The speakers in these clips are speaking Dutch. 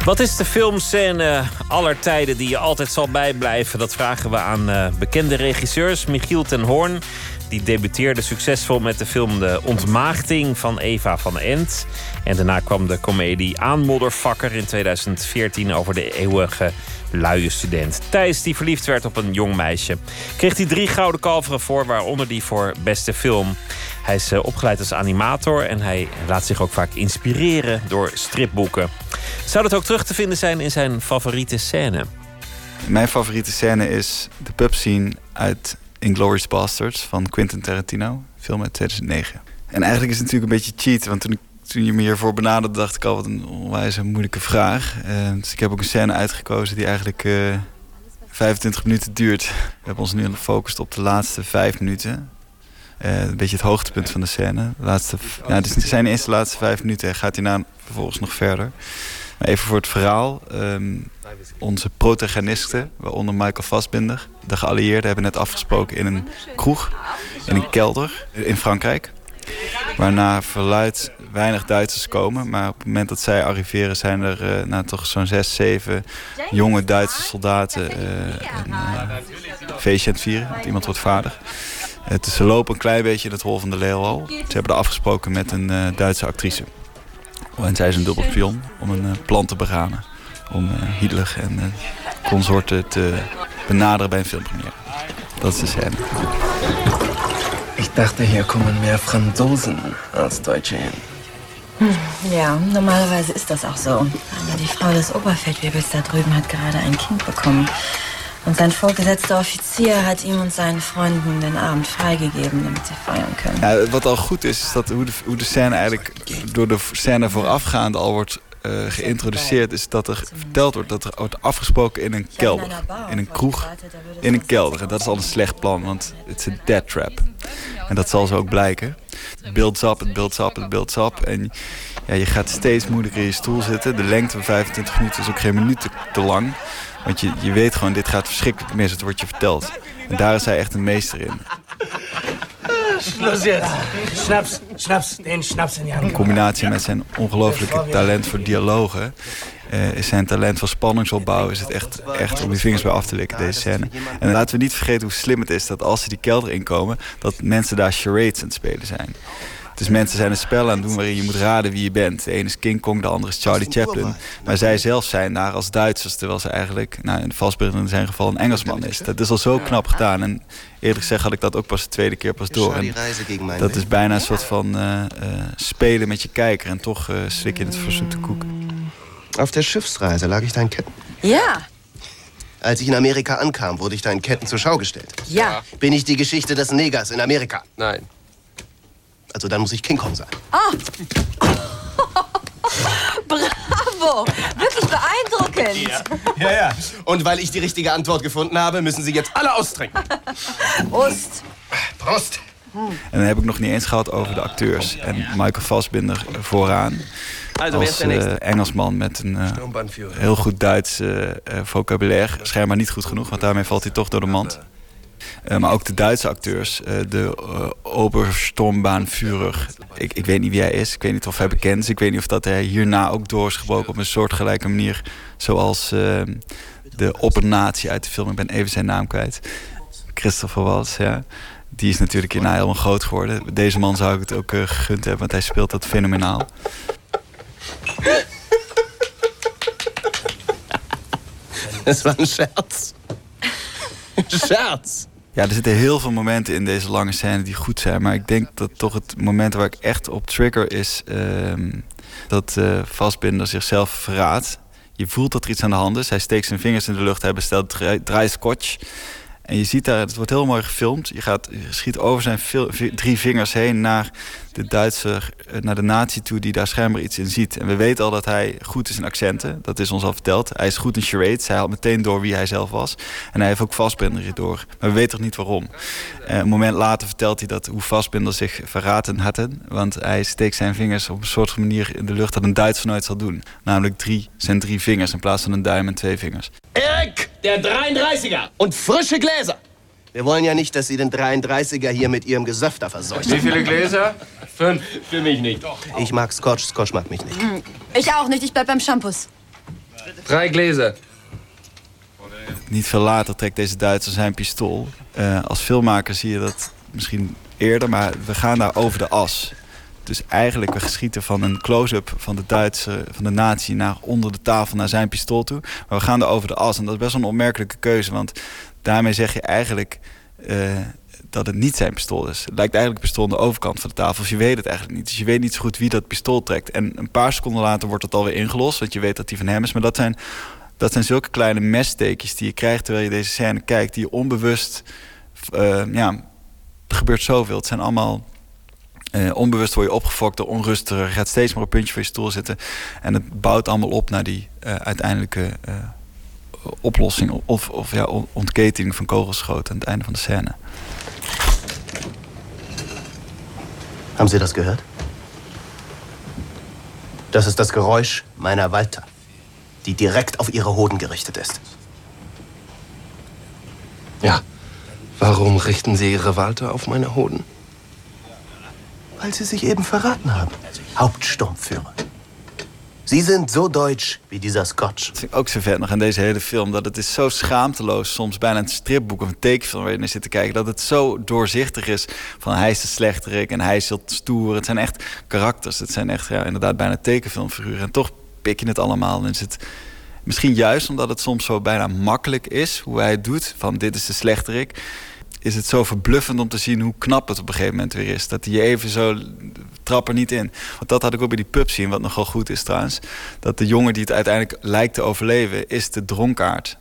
Wat is de filmscène aller tijden die je altijd zal bijblijven? Dat vragen we aan bekende regisseurs. Michiel ten Hoorn, die debuteerde succesvol met de film De Ontmaagding van Eva van Ent. En daarna kwam de komedie Aanmodderfakker in 2014 over de eeuwige luie student. Thijs, die verliefd werd op een jong meisje, kreeg hij 3 gouden kalveren voor, waaronder die voor beste film. Hij is opgeleid als animator en hij laat zich ook vaak inspireren door stripboeken. Zou dat ook terug te vinden zijn in zijn favoriete scène? Mijn favoriete scène is de pubscene uit Inglourious Basterds van Quentin Tarantino, film uit 2009. En eigenlijk is het natuurlijk een beetje cheat, want toen je me hiervoor benaderde, dacht ik al, wat een onwijs moeilijke vraag. Dus ik heb ook een scène uitgekozen die eigenlijk 25 minuten duurt. We hebben ons nu gefocust op de laatste 5 minuten. Een beetje het hoogtepunt van de scène. Dus zijn de eerste laatste 5 minuten en gaat hierna vervolgens nog verder. Maar even voor het verhaal. Onze protagonisten, waaronder Michael Fassbinder, de geallieerden, hebben net afgesproken in een kroeg, in een kelder in Frankrijk. Waarna verluidt weinig Duitsers komen. Maar op het moment dat zij arriveren zijn er toch zo'n 6, 7 jonge Duitse soldaten een feestje aan het vieren. Want iemand wordt vader. Dus ze lopen een klein beetje in het hol van de leeuw al. Ze hebben er afgesproken met een Duitse actrice. En zij is een dubbel spion om een plan te beramen. Om Hitler en consorten te benaderen bij een filmpremière. Dat is de scène. Ich dachte, hier kommen mehr Franzosen als Deutsche hin. Ja, normalerweise ist das auch so. Aber die Frau des Oberfeldwebels da drüben hat gerade ein Kind bekommen. Und sein vorgesetzter Offizier hat ihm und seinen Freunden den Abend freigegeben, damit sie feiern kunnen. Ja, wat al goed is dat hoe de scène eigenlijk door de scène voorafgaand al wordt geïntroduceerd, is dat er verteld wordt dat er wordt afgesproken in een kelder. In een kroeg, in een kelder. En dat is al een slecht plan, want het is een death trap. En dat zal zo ook blijken. Het builds up, het builds up, het builds up. En ja, je gaat steeds moeilijker in je stoel zitten. De lengte van 25 minuten is ook geen minuut te lang. Want je weet gewoon, dit gaat verschrikkelijk mis, het wordt je verteld. En daar is hij echt een meester in. Schluss jetzt. Schnaps, den Schnaps in die hand. In combinatie met zijn ongelooflijke talent voor dialogen, is zijn talent voor spanningsopbouw, is het echt om je vingers bij af te likken, deze scène. En laten we niet vergeten hoe slim het is dat als ze die kelder inkomen, dat mensen daar charades aan het spelen zijn. Dus mensen zijn een spel aan het doen waarin je moet raden wie je bent. De ene is King Kong, de andere is Charlie Chaplin. Maar zij zelf zijn daar als Duitsers, terwijl ze eigenlijk, in Fassbinder in zijn geval, een Engelsman is. Dat is al zo knap gedaan. En eerlijk gezegd had ik dat ook pas de tweede keer door. En dat is bijna een soort van spelen met je kijker. En toch slik je het voor zoete koek. Auf der Schiffsreise lag ich da in Ketten. Ja. Als ich in Amerika ankam, wurde ich da in Ketten zur Schau gestellt. Ja. Bin ich die Geschichte des Negers in Amerika? Nein. Also dann muss ich King Kong sein. Oh. Bravo! Wirklich beeindruckend. Ja. Und weil ich die richtige Antwort gefunden habe, müssen Sie jetzt alle austrinken. Prost. Prost. En dan heb ik nog niet eens gehad over de acteurs. En Michael Fassbinder vooraan. Als Engelsman met een heel goed Duits vocabulaire. Schijnbaar niet goed genoeg, want daarmee valt hij toch door de mand. Maar ook de Duitse acteurs, de Obersturmbannführer. Ik weet niet wie hij is, ik weet niet of hij bekend is. Ik weet niet of dat hij hierna ook door is gebroken op een soortgelijke manier. Zoals de oppernatie uit de film, ik ben even zijn naam kwijt. Christopher Waltz, ja. Die is natuurlijk hierna helemaal groot geworden. Deze man zou ik het ook gegund hebben, want hij speelt dat fenomenaal. Das war ein Scherz. Scherz. Ja, er zitten heel veel momenten in deze lange scène die goed zijn. Maar ik denk dat toch het moment waar ik echt op trigger is dat Fassbinder zichzelf verraadt. Je voelt dat er iets aan de hand is. Hij steekt zijn vingers in de lucht, hij bestelt dry scotch. En je ziet daar, het wordt heel mooi gefilmd. Je schiet over zijn 3 vingers heen naar de Duitser, naar de nazi toe die daar schijnbaar iets in ziet. En we weten al dat hij goed is in accenten. Dat is ons al verteld. Hij is goed in charades. Hij had meteen door wie hij zelf was. En hij heeft ook Fassbinder door. Maar we weten nog niet waarom. Een moment later vertelt hij hoe Fassbinder zich verraten had. Want hij steekt zijn vingers op een soort manier in de lucht dat een Duitser nooit zal doen. Namelijk zijn 3 vingers in plaats van een duim en 2 vingers. Erik, der 33er und frische Gläser. Wir wollen ja nicht, dass Sie den 33er hier mit Ihrem Gesöfter verseuchen. Wie viele Gläser? 5. Für mich nicht. Ich mag Scotch, Scotch mag mich nicht. Ich auch nicht, ich bleib beim Shampoos. 3 Gläser. Niet veel later trekt deze Duitser zijn pistool. Als filmmaker zie je dat misschien eerder, maar we gaan daar over de as. Dus eigenlijk, we schieten van een close-up van de Duitse, van de nazi, naar onder de tafel naar zijn pistool toe. Maar we gaan daar over de as. En dat is best wel een opmerkelijke keuze, want daarmee zeg je eigenlijk dat het niet zijn pistool is. Het lijkt eigenlijk een pistool aan de overkant van de tafel. Dus je weet het eigenlijk niet. Dus je weet niet zo goed wie dat pistool trekt. En een paar seconden later wordt het alweer ingelost, want je weet dat die van hem is. Maar dat zijn zulke kleine messteekjes die je krijgt terwijl je deze scène kijkt, die je onbewust... er gebeurt zoveel. Het zijn allemaal... onbewust word je opgefokt door onrustiger. Je gaat steeds maar op een puntje van je stoel zitten. En het bouwt allemaal op naar die uiteindelijke oplossing... of ontketening van kogelschoten aan het einde van de scène. Haben Sie das gehört? Das ist das Geräusch meiner Walter, die direkt auf Ihre Hoden gerichtet ist. Ja. Warum richten Sie Ihre Walter auf meine Hoden? Weil Sie sich eben verraten haben, Hauptsturmführer. Sie sind so deutsch wie dieser Scotch. Dat vind ik ook zo vet nog aan deze hele film. Dat het is zo schaamteloos, soms bijna een stripboek of een tekenfilm waar je naar zit te kijken. Dat het zo doorzichtig is van hij is de slechterik en hij is heel stoer. Het zijn echt karakters. Het zijn echt inderdaad bijna tekenfilmfiguren. En toch pik je het allemaal. En is het misschien juist omdat het soms zo bijna makkelijk is hoe hij het doet. Van dit is de slechterik. Is het zo verbluffend om te zien hoe knap het op een gegeven moment weer is. Dat hij je even zo... trap er niet in. Want dat had ik ook bij die pub zien, wat nogal goed is trouwens. Dat de jongen die het uiteindelijk lijkt te overleven... is de dronkaard.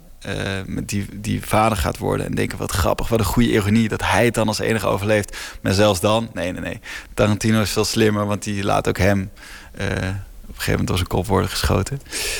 Die vader gaat worden. En denken, wat grappig, wat een goede ironie... dat hij het dan als enige overleeft. Maar zelfs dan, nee. Tarantino is veel slimmer, want die laat ook hem... op een gegeven moment door zijn kop worden geschoten.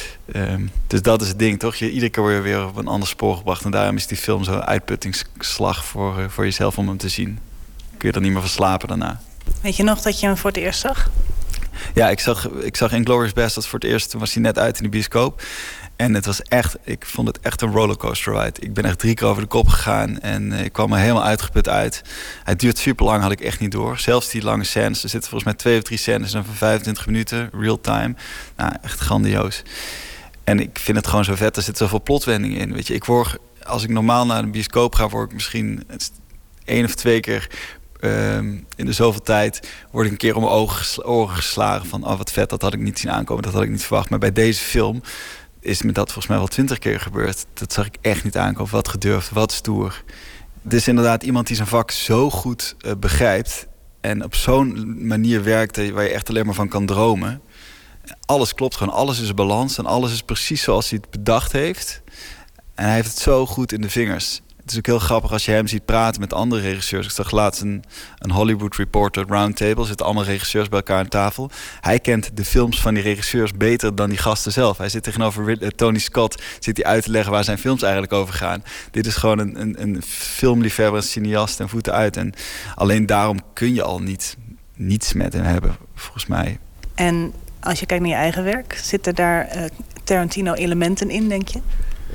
Dus dat is het ding, toch? Iedere keer word je weer op een ander spoor gebracht. En daarom is die film zo'n uitputtingsslag voor jezelf om hem te zien. Kun je er niet meer van slapen daarna. Weet je nog dat je hem voor het eerst zag? Ja, ik zag Inglourious Basterds voor het eerst. Toen was hij net uit in de bioscoop. En het was echt, ik vond het echt een rollercoaster ride. Ik ben echt 3 keer over de kop gegaan en ik kwam er helemaal uitgeput uit. Het duurt super lang, had ik echt niet door. Zelfs die lange scènes, er zitten volgens mij 2 of 3 scènes van 25 minuten, real time. Nou, echt grandioos. En ik vind het gewoon zo vet, er zit zoveel plotwendingen in. Weet je, als ik normaal naar de bioscoop ga, word ik misschien 1 of 2 keer... in de zoveel tijd word ik een keer om mijn oren geslagen van... oh, wat vet, dat had ik niet zien aankomen, dat had ik niet verwacht. Maar bij deze film is me dat volgens mij wel 20 keer gebeurd. Dat zag ik echt niet aankomen. Wat gedurfd, wat stoer. Het is inderdaad iemand die zijn vak zo goed begrijpt... en op zo'n manier werkt waar je echt alleen maar van kan dromen. Alles klopt gewoon, alles is balans... en alles is precies zoals hij het bedacht heeft. En hij heeft het zo goed in de vingers... Het is ook heel grappig als je hem ziet praten met andere regisseurs. Ik zag laatst een Hollywood Reporter Roundtable. Er zitten allemaal regisseurs bij elkaar aan tafel. Hij kent de films van die regisseurs beter dan die gasten zelf. Hij zit tegenover Tony Scott. Zit hij uit te leggen waar zijn films eigenlijk over gaan. Dit is gewoon een filmliefhebber, een cineast en voeten uit. En alleen daarom kun je al niets met hem hebben, volgens mij. En als je kijkt naar je eigen werk, zitten daar Tarantino-elementen in, denk je?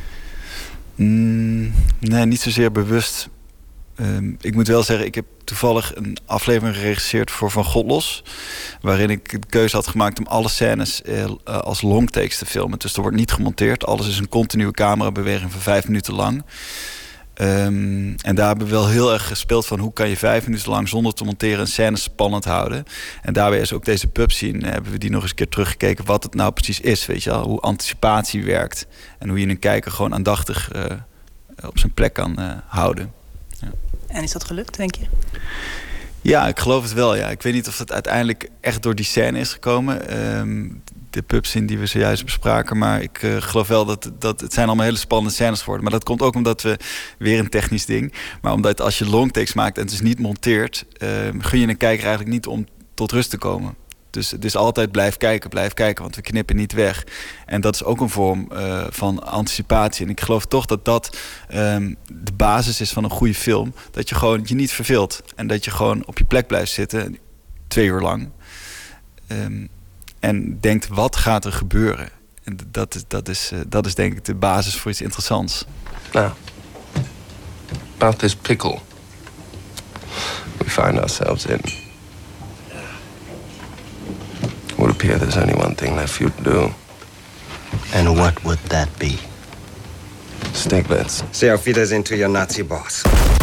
Nee, niet zozeer bewust. Ik moet wel zeggen, ik heb toevallig een aflevering geregisseerd voor Van God Los... waarin ik de keuze had gemaakt om alle scènes als longtakes te filmen. Dus er wordt niet gemonteerd. Alles is een continue camerabeweging van 5 minuten lang. En daar hebben we wel heel erg gespeeld van... hoe kan je 5 minuten lang zonder te monteren een scène spannend houden. En daarbij is ook deze pub scene, hebben we die nog eens een keer teruggekeken... wat het nou precies is, weet je wel. Hoe anticipatie werkt. En hoe je een kijker gewoon aandachtig op zijn plek kan houden. Ja. En is dat gelukt, denk je? Ja, ik geloof het wel. Ja. Ik weet niet of het uiteindelijk echt door die scène is gekomen. De pubscene die we zojuist bespraken. Maar ik geloof wel dat het zijn allemaal hele spannende scènes geworden. Maar dat komt ook omdat we, weer een technisch ding... maar omdat als je longtakes maakt en het is niet monteert... gun je een kijker eigenlijk niet om tot rust te komen. Dus het is altijd blijf kijken, want we knippen niet weg. En dat is ook een vorm van anticipatie. En ik geloof toch dat de basis is van een goede film. Dat je gewoon je niet verveelt. En dat je gewoon op je plek blijft zitten, 2 uur lang. En denkt, wat gaat er gebeuren? En dat is denk ik de basis voor iets interessants. Now, about this pickle we find ourselves in. It would appear there's only one thing left for you to do. And what would that be? Steaklets. Say auf Wiedersehen to your Nazi boss.